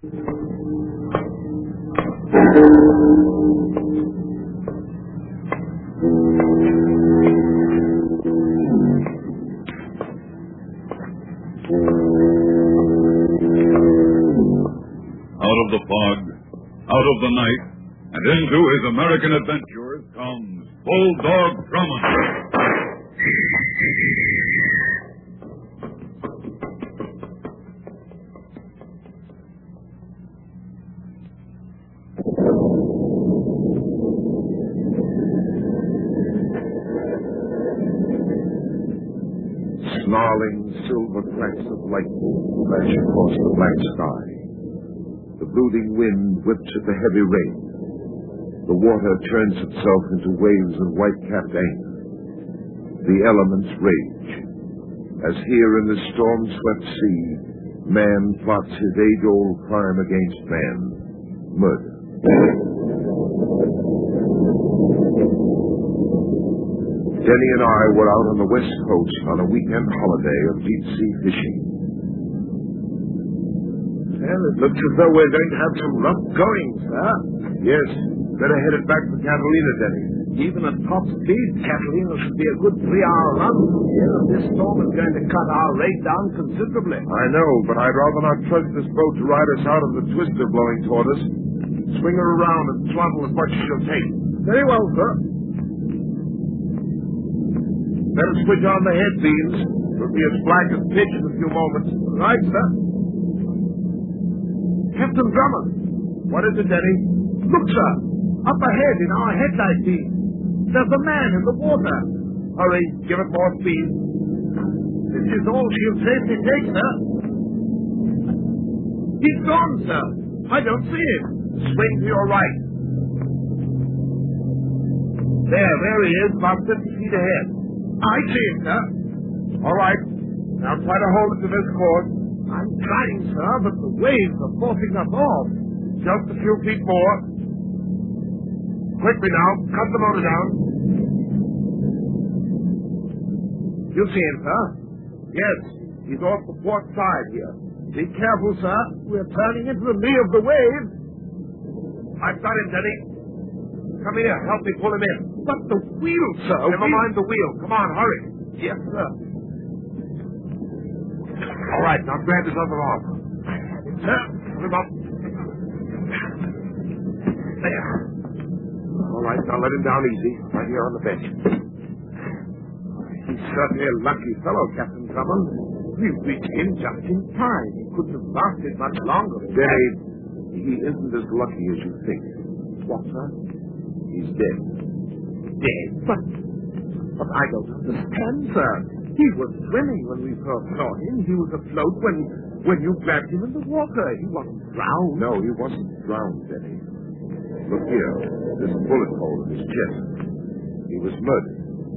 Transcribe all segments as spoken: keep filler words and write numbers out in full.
Out of the fog, out of the night, and into his American adventures comes Bulldog Drummond. Snarling silver flecks of lightning flash across the black sky. The brooding wind whips at the heavy rain. The water turns itself into waves of white-capped anger. The elements rage, as here in the storm-swept sea, man plots his age-old crime against man, murder. Denny and I were out on the west coast on a weekend holiday of deep-sea fishing. Well, it looks as though we're going to have some rough going, sir. Yes, better head it back for Catalina, Denny. Even at top speed, Catalina should be a good three-hour run. Yeah, this storm is going to cut our rate down considerably. I know, but I'd rather not trust this boat to ride us out of the twister blowing toward us. Swing her around and throttle as much as she'll take. Very well, sir. Better switch on the head beams. It'll be as black as pitch in a few moments. Right, sir. Captain Drummond. What is it, Denny? Look, sir. Up ahead in our headlight beam. There's a man in the water. Hurry, give it more speed. This is all she'll safely take, sir. He's gone, sir. I don't see him. Swing to your right. There, there he is, about fifty feet ahead. I see him, sir. All right. Now try to hold it to this cord. I'm trying, sir, but the waves are forcing us off. Just a few feet more. Quickly now, cut the motor down. You see him, sir? Yes, he's off the port side here. Be careful, sir. We're turning into the lee of the wave. I've got him, Denny. Come here, help me pull him in. But the wheel, sir. Never we... mind the wheel. Come on, hurry. Yes, sir. All right, now grab his other arm. Sir, put him up. There. All right, now let him down easy, right here on the bench. He's certainly a lucky fellow, Captain Drummond. We've reached him just in time. He couldn't have lasted much longer. Denny, he isn't as lucky as you think. What, sir? He's dead. Dead? But, but I don't understand, sir. He was swimming when we first saw him. He was afloat when, when you grabbed him in the water. He wasn't drowned. No, he wasn't drowned, Denny. Look here, this bullet hole in his chest. He was murdered.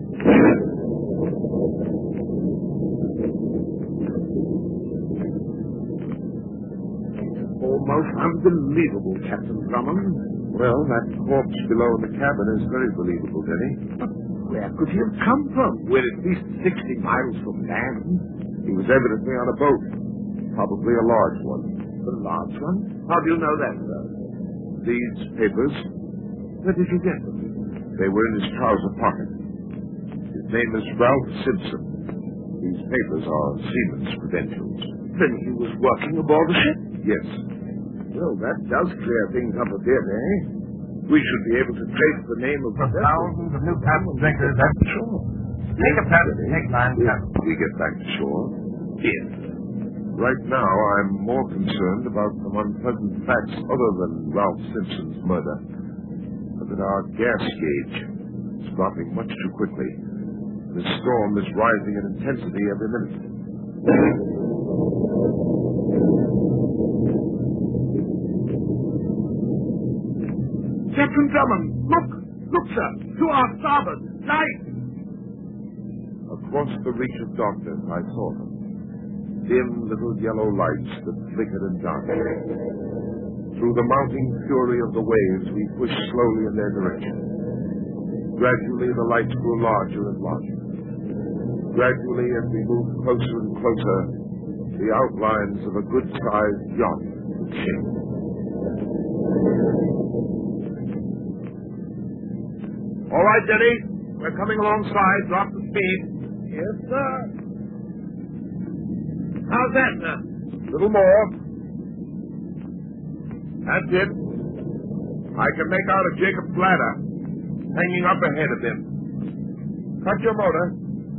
Almost unbelievable, Captain Drummond. Well, that corpse below in the cabin is very believable, Denny. But where could he have come from? We're at least sixty miles from land. He was evidently on a boat. Probably a large one. A large one? How do you know that, sir? These papers. Where did you get them? They were in his trouser pocket. His name is Ralph Simpson. These papers are seaman's credentials. Then he was working aboard the ship? Yes. Well, that does clear things up a bit, eh? We should be able to trace the name of the thousands of new passenger drinkers at the shore. Take a passage, take time, Captain. We get back to shore. Yes. Right now, I'm more concerned about some unpleasant facts other than Ralph Simpson's murder. But that our gas gauge is dropping much too quickly. The storm is rising in intensity every minute. Captain Drummond, look! Look, sir! To our starboard! Light! Across the reach of darkness, I saw them. Dim little yellow lights that flickered and darkened. Through the mounting fury of the waves, we pushed slowly in their direction. Gradually, the lights grew larger and larger. Gradually, as we moved closer and closer, the outlines of a good-sized yacht would change. All right, Denny. We're coming alongside. Drop the speed. Yes, sir. How's that, sir? A little more. That's it. I can make out a Jacob's ladder hanging up ahead of him. Cut your motor.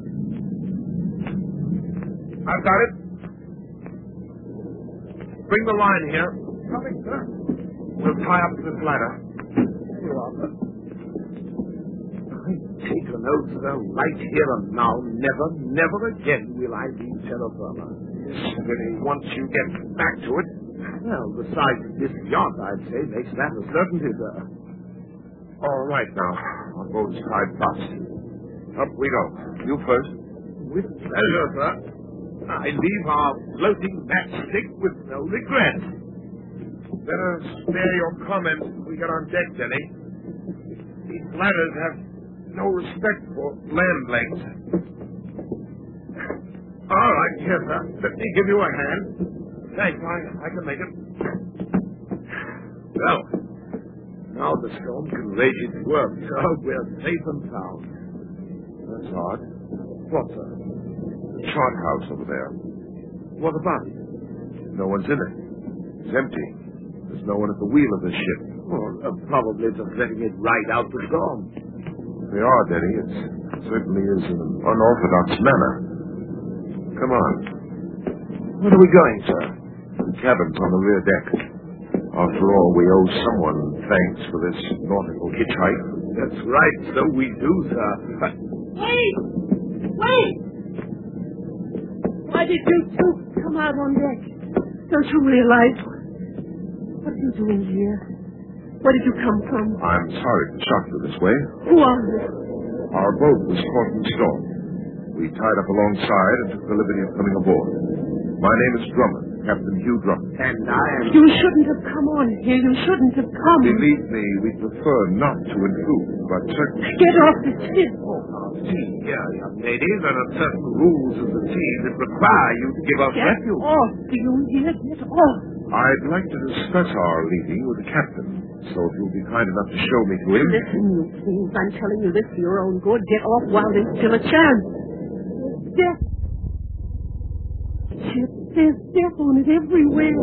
I've got it. Bring the line here. Coming, sir. We'll tie up this ladder. Here you are, sir. I take an oath, sir, right here and now, never, never again will I leave terra firma. Really, once you get back to it, well, the size of this yacht, I'd say, makes that a certainty, sir. All right, now. Our boat's tied fast. Up we go. You first. With pleasure, sir. I leave our floating matchstick with no regret. Better spare your comments when we get on deck, Denny. These ladders have no respect for land lengths. All right, here, sir. Let me give you a hand. Thanks, I, I can make it. Well, now the storm can rage its work, sir. We're safe and sound. That's odd. What, sir? The chart house over there. What about it? No one's in it. It's empty. There's no one at the wheel of the ship. Well, uh, probably just letting it ride out the storm. They are, Denny. It certainly is in an unorthodox manner. Come on. Where are we going, sir? The cabin's on the rear deck. After all, we owe someone thanks for this nautical hitchhike. That's right, so we do, sir. But... Wait! Wait! Why did you two come out on deck? Don't you realize what are you doing here? Where did you come from? I'm sorry to shock you this way. Who are you? Our boat was caught in the storm. We tied up alongside and took the liberty of coming aboard. My name is Drummond, Captain Hugh Drummond. And I am... You shouldn't have come on here. You shouldn't have come. Believe me, we prefer not to intrude, but certainly... Get off the ship. Oh, now, see here, young lady, there are certain rules of the sea that require you to give us Get refuge. off. Do you hear? Get off. I'd like to discuss our leaving with the captain, so if you'll be kind enough to show me to him... Listen, you fools. I'm telling you this for your own good. Get off while there's still a chance. Death. Ship, there's death on it everywhere.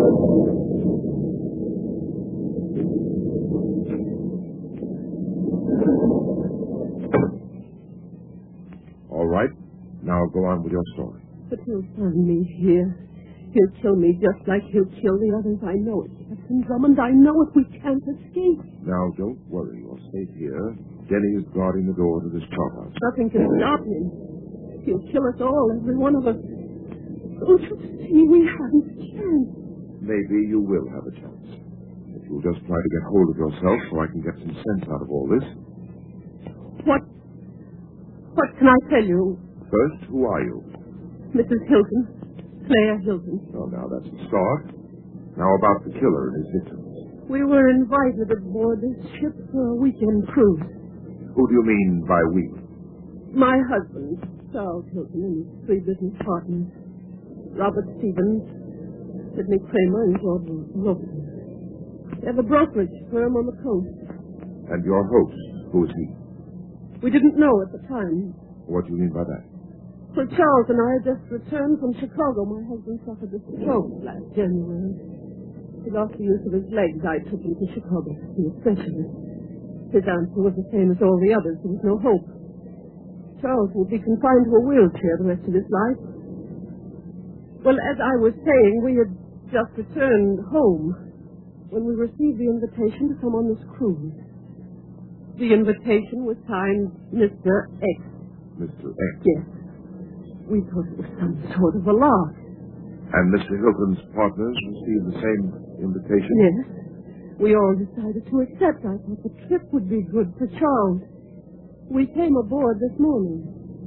All right. Now go on with your story. But he'll find me here. He'll kill me just like he'll kill the others. I know it, Captain Drummond. I know it. We can't escape. Now, don't worry. You're safe here. Denny is guarding the door to this chart house. Nothing can stop him. He'll kill us all, every one of us. Don't you see we haven't a chance? Maybe you will have a chance. If you'll just try to get hold of yourself so I can get some sense out of all this. What? What can I tell you? First, who are you? Missus Hilton. Claire Hilton. Oh, now that's a start. Now about the killer and his victims. We were invited aboard this ship for a weekend cruise. Who do you mean by we? My husband, Charles Hilton, and his three business partners. Robert Stevens, Sidney Kramer, and George Wilson. They have a brokerage firm on the coast. And your host, who is he? We didn't know at the time. What do you mean by that? Well, Charles and I had just returned from Chicago. My husband suffered a stroke last January. He lost the use of his legs. I took him to Chicago to see a specialist. His answer was the same as all the others. There was no hope. Charles will be confined to a wheelchair the rest of his life. Well, as I was saying, we had just returned home when we received the invitation to come on this cruise. The invitation was signed Mister X. Mister X? Yes. We thought it was some sort of a lark. And Mister Hilton's partners received the same invitation? Yes. We all decided to accept. I thought the trip would be good for Charles. We came aboard this morning.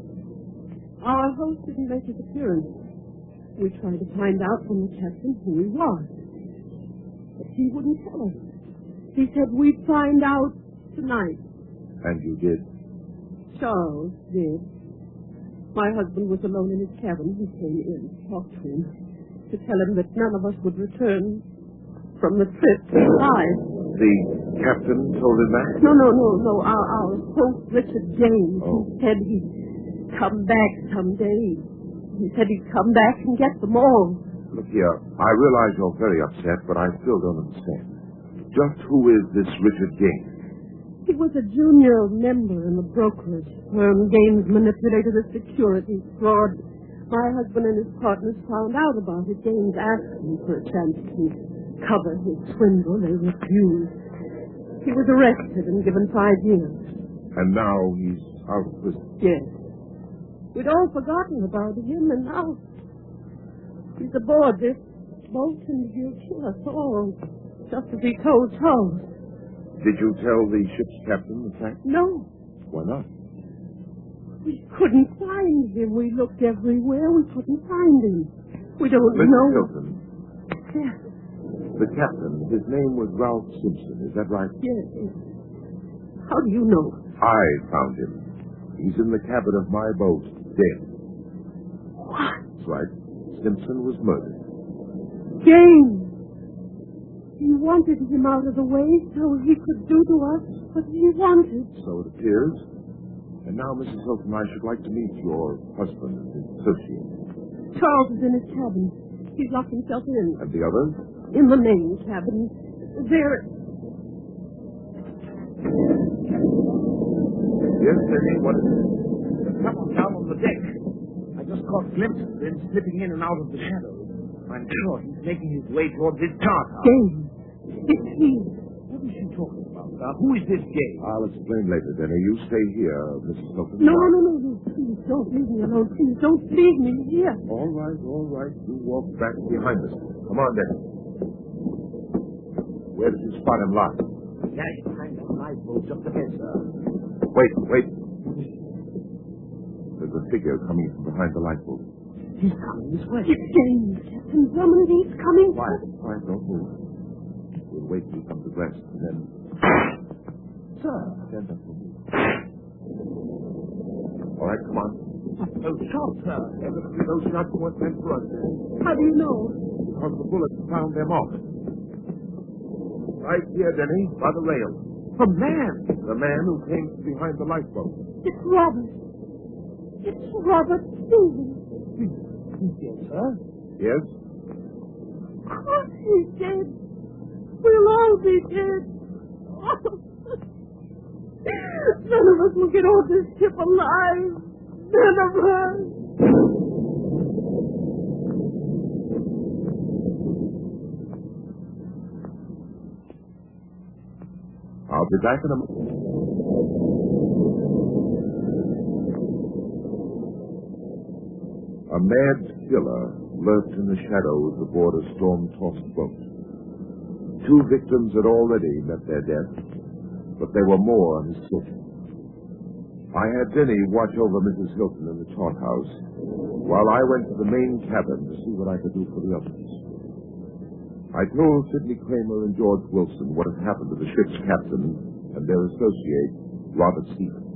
Our host didn't make his appearance. We tried to find out from the captain who he was. But he wouldn't tell us. He said we'd find out tonight. And you did? Charles did. My husband was alone in his cabin. He came in to talk to him, to tell him that none of us would return from the trip alive. The captain told him that? No, no, no, no. Our, our host, Richard James, Oh. he said he'd come back someday. He said he'd come back and get them all. Look here, I realize you're very upset, but I still don't understand. Just who is this Richard Gaines? He was a junior member in the brokerage firm. Gaines manipulated a securities fraud. My husband and his partners found out about it. Gaines asked me for a chance to cover his swindle. They refused. He was arrested and given five years. And now he's out of prison. Yes. We'd all forgotten about him, and now he's aboard this boat, and he'll kill us all, just as he told Charles. Did you tell the ship's captain the fact? No, Why not? we couldn't find him. We looked everywhere. We couldn't find him. We don't Mister know. Hilton, Yes, the captain, his name was Ralph Simpson, is that right? yes, yes. How do you know? I found him. He's in the cabin of my boat, dead. What? That's right. Simpson was murdered. James. He wanted him out of the way so he could do to us what he wanted. So it appears. And now, Missus Hilton, I should like to meet your husband and his associate. Charles is in his cabin. He's locked himself in. And the others? In the main cabin. There. Yes, Denny, what is it? There's someone down on the deck. I just caught glimpses of him slipping in and out of the shadows. I'm sure he's making his way toward this chart house. James. It's he. What is she talking about? Uh, who is this James? I'll explain later, Denny. You stay here, Missus Hilton. No, no, no, no, no. Please don't leave me alone. Please don't leave me here. All right, all right. You walk back behind us. Come on, Denny. Where did you spot him locked? Yeah, he's behind that lifeboat just ahead, sir. Wait, wait. There's a figure coming from behind the lifeboat. He's coming this way. It's James. Captain Drummond, he's coming. Quiet, quiet, don't move. We'll wait till he comes abreast, and then... Sir. Stand up for me. All right, come on. Those shots, sir. Evidently those shots weren't meant for us. How do you know? Because the bullets found them off. Right here, Denny, by the rail. A man. The man who came from behind the lifeboat. It's Robert. It's Robert Stevens. He's dead, sir. Yes? Of course he's dead. We'll all be dead. None of us will get off this ship alive. None of us. I'll be back in a moment. A mad killer lurked in the shadows aboard a storm-tossed boat. Two victims had already met their death, but there were more on his ship. I had Denny watch over Missus Hilton in the chart house, while I went to the main cabin to see what I could do for the others. I told Sidney Kramer and George Wilson what had happened to the ship's captain and their associate, Robert Stevens.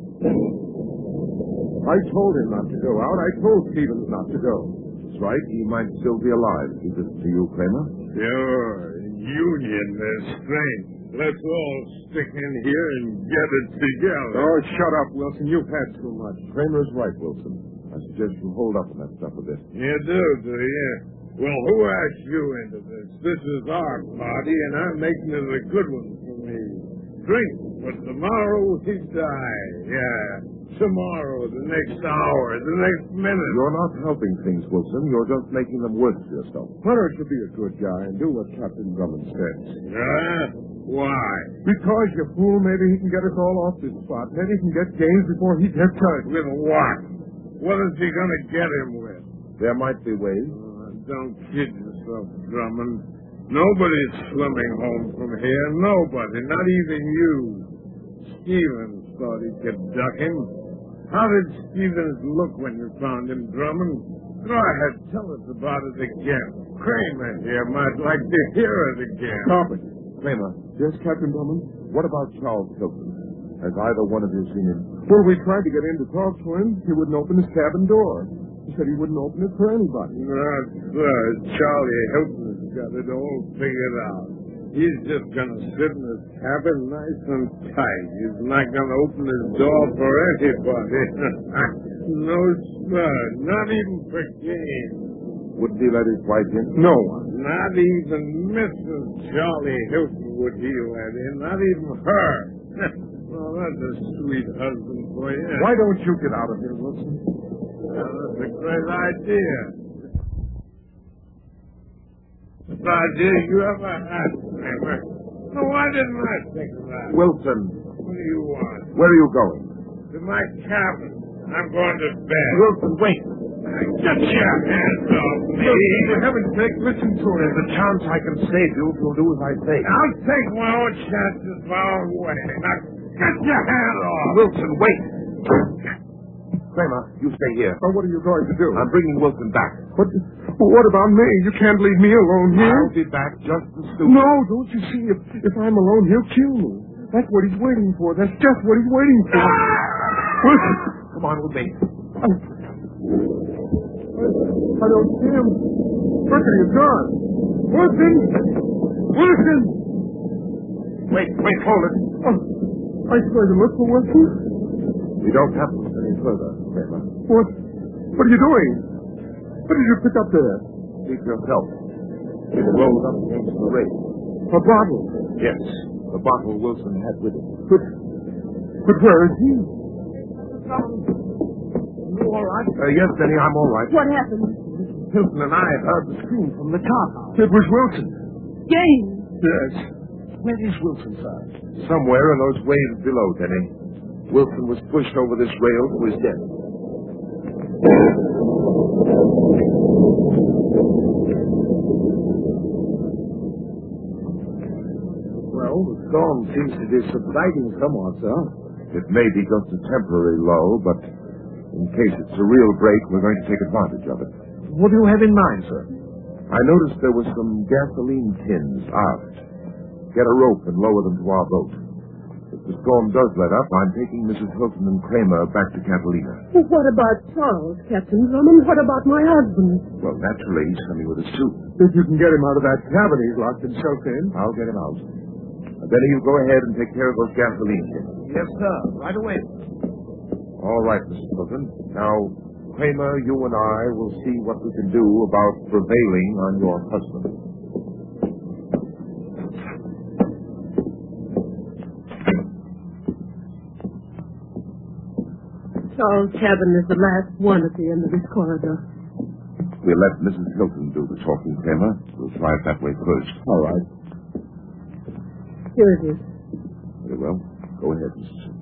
I told him not to go out. I told Stevens not to go. That's right. He might still be alive. He listened to you, Kramer. Sure. Union is strength. Let's all stick in here and get it together. Oh, shut up, Wilson. You've had too much. Kramer's right, Wilson. I suggest you hold up on that stuff a bit. You do, do you? Well, who asked you into this? This is our party, and I'm making it a good one for me. Drink, but tomorrow we die. Yeah, tomorrow, the next hour, the next minute. You're not helping things, Wilson. You're just making them worse for yourself. Why don't you be a good guy and do what Captain Drummond says? Huh? Why? Because, you fool, maybe he can get us all off this spot. Maybe he can get James before he gets hurt. With what? What is he going to get him with? There might be ways. Oh, don't kid yourself, Drummond. Nobody's swimming home from here. Nobody. Not even you. Stevens thought he could duck him. How did Stevens look when you found him, Drummond? Go ahead, tell us about it again. Kramer here might like to hear it again. Stop it. Kramer. Yes, Captain Drummond? What about Charles Hilton? Has either one of you seen him? Well, we tried to get in to talk to him. He wouldn't open his cabin door. He said he wouldn't open it for anybody. That's good. Charlie Hilton's got it all figured out. He's just going to sit in his cabin nice and tight. He's not going to open his door for anybody. No, sir. Not even for game. Wouldn't he let his wife in? No one. Not even Missus Charlie Hilton would he let in. Not even her. Well, that's a sweet husband for you. Why don't you get out of here, Wilson? Well, that's a great idea. Best idea you ever had, Kramer. So why didn't I think of that? Wilson, What do you want? where are you going? To my cabin. I'm going to bed. Wilson, wait. Get your hands off me. Wilson, for heaven's sake, listen to him. There's a chance I can save you if you'll do as I say. I'll take my own chances my own way. Now, get your hand off. Wilson, wait. Kramer, you stay here. Oh, what are you going to do? I'm bringing Wilson back. What, what about me? You can't leave me alone here. I'll be back just as soon. No, don't you see? If, if I'm alone, he'll kill me. That's what he's waiting for. That's just what he's waiting for. Wilson! Come on with me. I, I don't see him. Look at him, gone. Wilson! Wilson! Wait, wait, hold it. Oh, I supposed to look for Wilson? We don't have to look any further, Kramer. What? What are you doing? What did you pick up there? Keep yourself. It rolled up against the rail. A bottle. Yes, the bottle Wilson had with him. But, but where is he? You all right? Uh, yes, Denny, I'm all right. What happened? Hilton and I have heard the scream from the top. It was Wilson. James. Yes. Where is Wilson, sir? Somewhere in those waves below, Denny. Wilson was pushed over this rail to his death. Well, the storm seems to be subsiding somewhat, sir. It may be just a temporary lull, but in case it's a real break, we're going to take advantage of it. What do you have in mind, sir? I noticed there were some gasoline tins aft. Get a rope and lower them to our boat. If the storm does let up, I'm taking Missus Hilton and Kramer back to Catalina. Well, what about Charles, Captain Drummond? What about my husband? Well, naturally, he's coming with us, too. If you can get him out of that cabin he's locked himself in. I'll get him out. Now, Benny, you go ahead and take care of those gasoline tins. Yes, sir. Right away. All right, Missus Hilton. Now, Kramer, you and I will see what we can do about prevailing on your husband. Charles' cabin is the last one at the end of this corridor. We'll let Missus Hilton do the talking, Kramer. We'll try it that way first. All right. Here it is. Very well. Go ahead, Missus Hilton.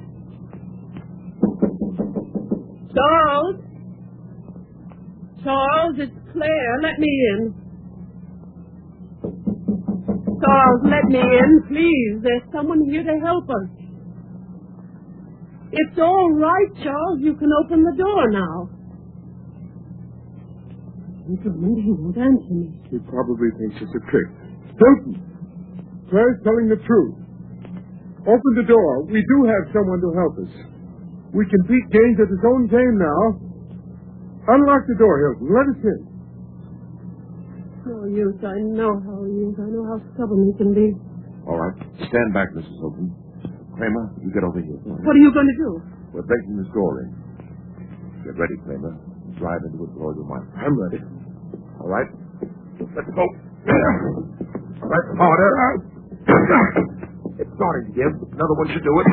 Charles! Charles, it's Claire. Let me in. Charles, let me in, please. There's someone here to help us. It's all right, Charles. You can open the door now. Drummond, he won't answer me. He probably thinks it's a trick. Hilton! Claire's telling the truth. Open the door. We do have someone to help us. We can beat Gaines at his own game now. Unlock the door, Hilton. Let us in. No use. I know how he is. I know how stubborn he can be. All right. Stand back, Missus Hilton. Kramer, you get over here. What are you going to do? We're breaking this door in. Get ready, Kramer. Drive into it with all your might. I'm ready. All right? Let's go. All right, harder. It's starting to give. Another one should do it.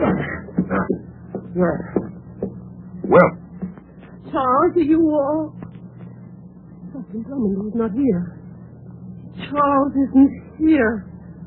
Well. Charles, are you all... Captain Drummond is not here. Charles isn't here.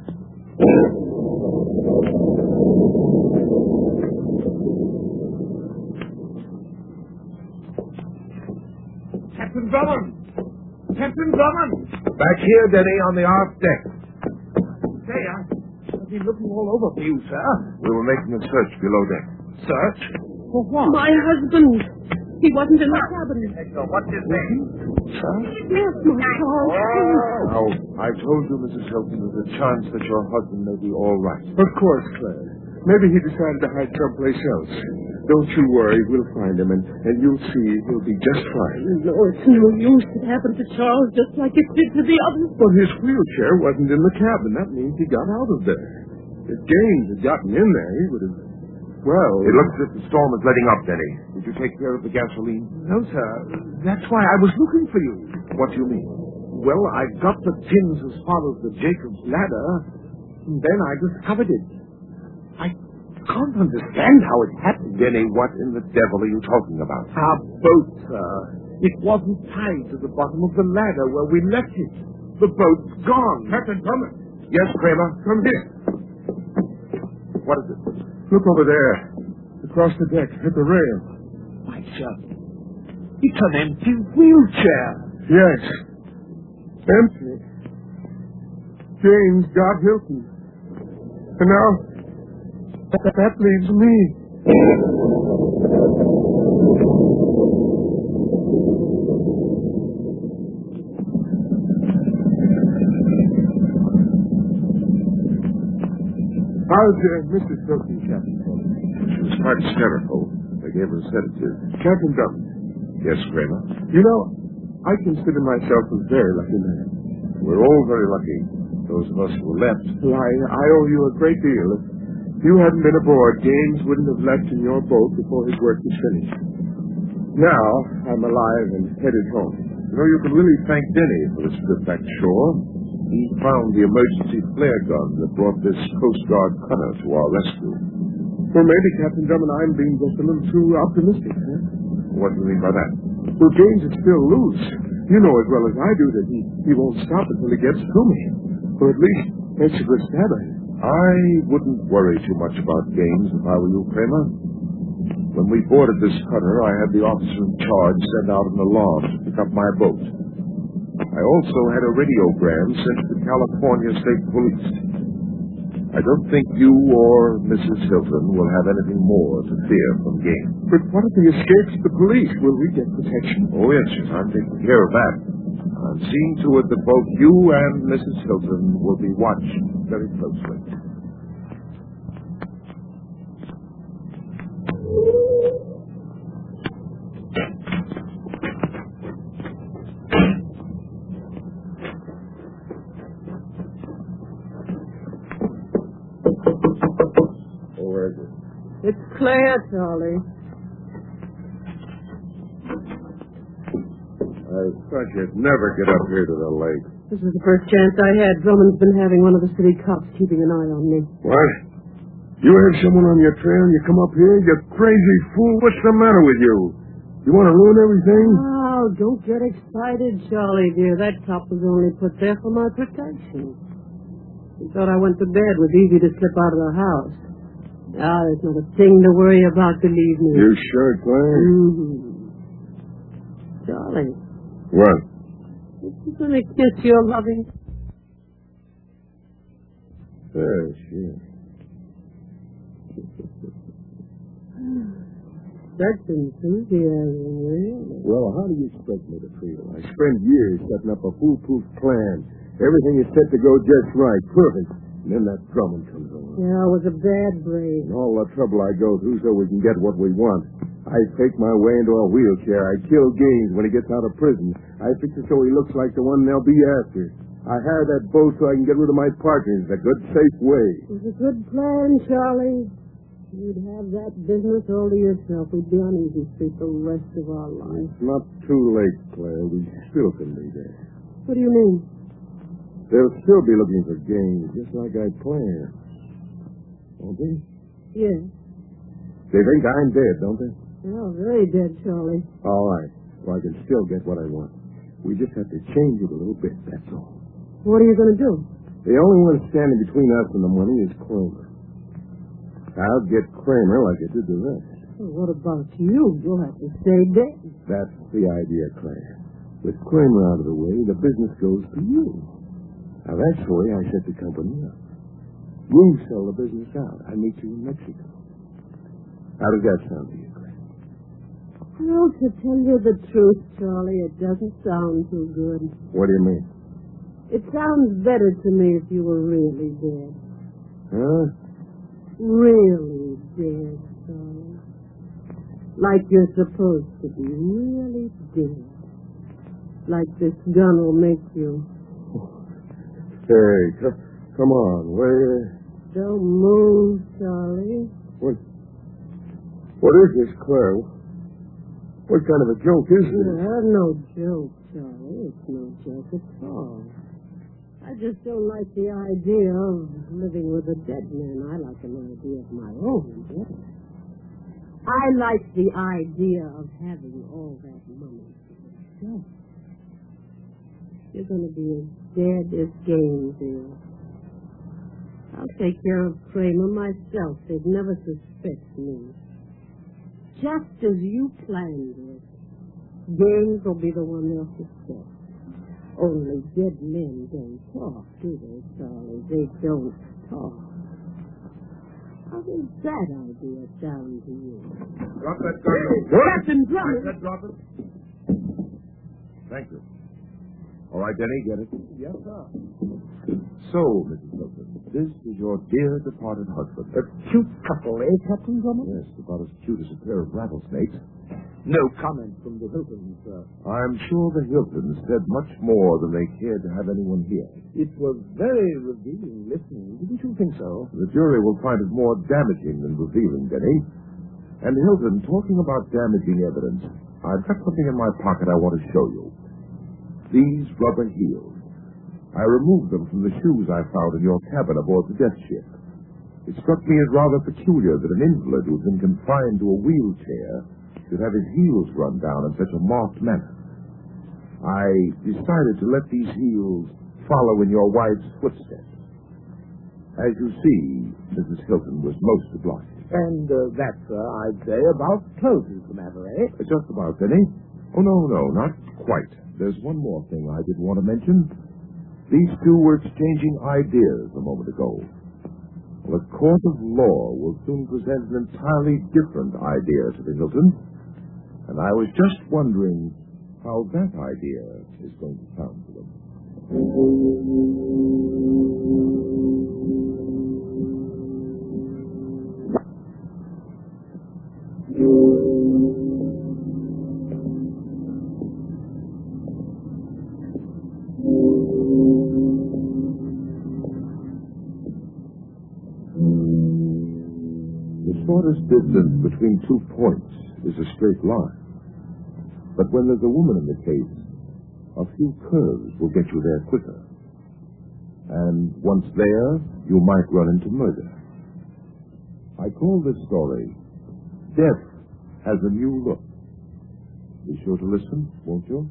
Captain Drummond! Captain Drummond! Back here, Denny, on the aft deck. Say, I, I've been looking all over for you, sir. We were making a search below deck. Search? For what? My husband. He wasn't in the cabin. What's his name? Sir? Yes, my Charles. Now, I told you, Missus Hilton, there's a chance that your husband may be all right. Of course, Claire. Maybe he decided to hide someplace else. Don't you worry. We'll find him, and, and you'll see he'll be just fine. No, it's no use. It happened to Charles just like it did to the others. But his wheelchair wasn't in the cabin. That means he got out of there. If James had gotten in there, he would have... Well... It looks as if the storm is letting up, Denny. Did you take care of the gasoline? No, sir. That's why I was looking for you. What do you mean? Well, I got the tins as far as the Jacob's ladder, and then I discovered it. I can't understand how it happened. Denny, what in the devil are you talking about? Our boat, sir. It wasn't tied to the bottom of the ladder where we left it. The boat's gone. Captain Thomas. Yes, Kramer? Come here. What is it? Look over there. Across the deck, at the rail. Why, sir, it's an empty wheelchair. Yes. Empty. James got Hilton. And now, that, that leaves me. How's uh, Missus Hilton, Captain Thomas? She was quite hysterical. They gave her a sedative. Captain Thomas. Yes, Kramer? You know, I consider myself a very lucky man. We're all very lucky. Those of us who were left. Well, I, I owe you a great deal. If you hadn't been aboard, James wouldn't have left in your boat before his work was finished. Now, I'm alive and headed home. You know, you can really thank Denny for this trip back to shore. He found the emergency flare gun that brought this Coast Guard cutter to our rescue. Well, maybe, Captain Drummond, I'm being just a little too optimistic, huh? What do you mean by that? Well, James is still loose. You know as well as I do that he, he won't stop until he gets through me. Or at least makes a good stab at it. I wouldn't worry too much about James if I were you, Kramer. When we boarded this cutter, I had the officer in charge send out an alarm to pick up my boat. I also had a radiogram sent to the California State Police. I don't think you or Missus Hilton will have anything more to fear from James. But what if he escapes the police? Will we get protection? Oh, yes, yes, I'm taking care of that. I'm seeing to it that both you and Missus Hilton will be watched very closely. Oh, where is it? It's Claire, Charlie. I thought you'd never get up here to the lake. This is the first chance I had. Drummond's been having one of the city cops keeping an eye on me. What? You have someone on your trail and you come up here? You crazy fool. What's the matter with you? You want to ruin everything? Oh, don't get excited, Charlie, dear. That cop was only put there for my protection. He thought I went to bed. It was easy to slip out of the house. Ah, there's not a thing to worry about, believe me. You sure, Claire? Mm-hmm. Charlie. What? Is he going to kiss your loving? Oh, sure. Such enthusiasm, really. Well, how do you expect me to feel? I spent years setting up a foolproof plan. Everything is set to go just right, perfect. And then that Drummond comes along. Yeah, it was a bad break. And all the trouble I go through so we can get what we want. I fake my way into a wheelchair. I kill Gaines when he gets out of prison. I fix it so he looks like the one they'll be after. I hire that boat so I can get rid of my partners in a good, safe way. It was a good plan, Charlie. You'd have that business all to yourself. We'd be on Easy Street the rest of our lives. It's not too late, Claire. We still can be there. What do you mean? They'll still be looking for Gaines, just like I planned. Won't they? Yes. They think I'm dead, don't they? Oh, very dead, Charlie. All right. Well, I can still get what I want. We just have to change it a little bit, that's all. What are you going to do? The only one standing between us and the money is Kramer. I'll get Kramer like I did the rest. Well, what about you? You'll have to stay dead. That's the idea, Claire. With Kramer out of the way, the business goes to you. Now, that's the way I set the company up. You sell the business out. I meet you in Mexico. How does that sound to you, Claire? Well, to tell you the truth, Charlie, it doesn't sound too good. What do you mean? It sounds better to me if you were really dead. Huh? Really dead, Charlie. Like you're supposed to be, really dead. Like this gun will make you. Hey, c- come on, where? Don't move, Charlie. What? What is this, Claire? What kind of a joke is this? Uh, no joke, Charlie. It's no joke at all. I just don't like the idea of living with a dead man. I like an idea of my own better. I like the idea of having all that money for myself. You're going to be as dead as game, dear. I'll take care of Kramer myself. They'd never suspect me. Just as you planned it. Gaines will be the one they'll suspect. Only dead men don't talk, do they, Charlie? They don't talk. How does that idea sound to you? Drop that gun. Captain Drummond! I said drop it. Thank you. All right, Denny, get it? Yes, sir. So, Missus Hilton, this is your dear departed husband. A cute couple, eh, Captain Drummond? Yes, about as cute as a pair of rattlesnakes. No comment from the Hiltons, sir. I'm sure the Hiltons said much more than they cared to have anyone hear. It was very revealing listening. Didn't you think so? The jury will find it more damaging than revealing, Denny. And Hilton, talking about damaging evidence, I've got something in my pocket I want to show you. These rubber heels. I removed them from the shoes I found in your cabin aboard the death ship. It struck me as rather peculiar that an invalid who's been confined to a wheelchair should have his heels run down in such a marked manner. I decided to let these heels follow in your wife's footsteps. As you see, Missus Hilton was most obliged. And uh, that, sir, I'd say, about closes the matter, eh? Just about, Denny. Oh, no, no, not quite. There's one more thing I did want to mention. These two were exchanging ideas a moment ago. Well, a court of law will soon present an entirely different idea to the Hiltons, and I was just wondering how that idea is going to sound to them. The shortest distance between two points is a straight line. But when there's a woman in the case, a few curves will get you there quicker. And once there, you might run into murder. I call this story, Death Has a New Look. Be sure to listen, won't you?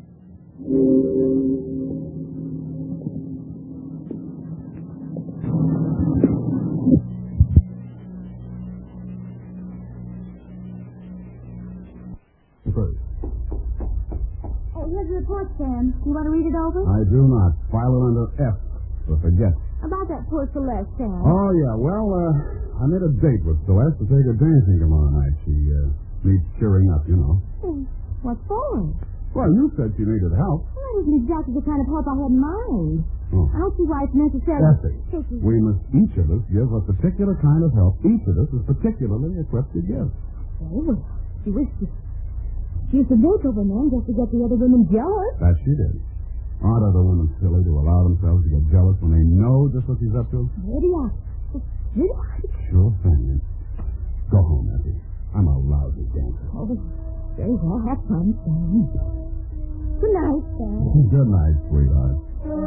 Here's the report, Sam. You want to read it over? I do not. File it under F for forget. About that poor Celeste, Sam. Oh, yeah. Well, uh, I made a date with Celeste to take her dancing tomorrow night. She uh, needs cheering up, you know. Hmm. What for? Well, you said she needed help. Well, that isn't exactly the kind of help I had in mind. Oh. I don't see why it's necessary. Bessie, Bessie. we must each of us give a particular kind of help each of us is particularly equipped to give. Very well. She wished to... She used to date over men just to get the other women jealous. That she did. Aren't other women silly to allow themselves to get jealous when they know just what she's up to? Very well. Very well. Sure thing. Go home, Effie. I'm a lousy dancer. Oh, very well. Have fun, Sam. Good night, Sam. Good night, sweetheart.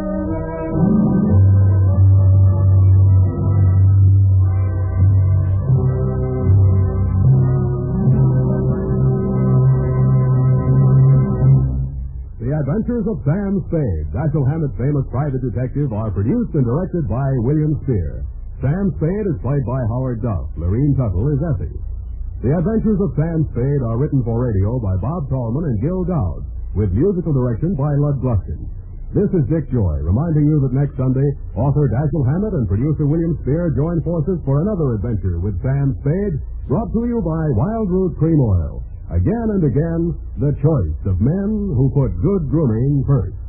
The Adventures of Sam Spade, Dashiell Hammett's famous private detective, are produced and directed by William Spear. Sam Spade is played by Howard Duff. Lorene Tuttle is Effie. The Adventures of Sam Spade are written for radio by Bob Tallman and Gil Dowd, with musical direction by Lud Gluskin. This is Dick Joy, reminding you that next Sunday, author Dashiell Hammett and producer William Spear join forces for another adventure with Sam Spade, brought to you by Wild Root Cream Oil. Again and again, the choice of men who put good grooming first.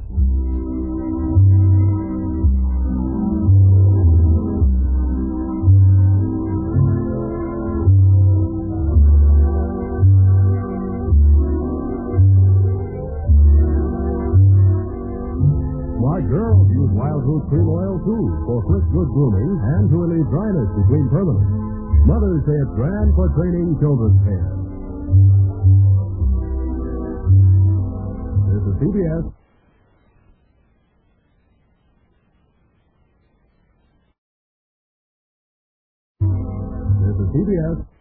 Smart girls use Wild Rose Cream Oil, too, for quick, good grooming and to relieve dryness between permanents. Mothers say it's grand for training children's hair. This is C B S. This is C B S.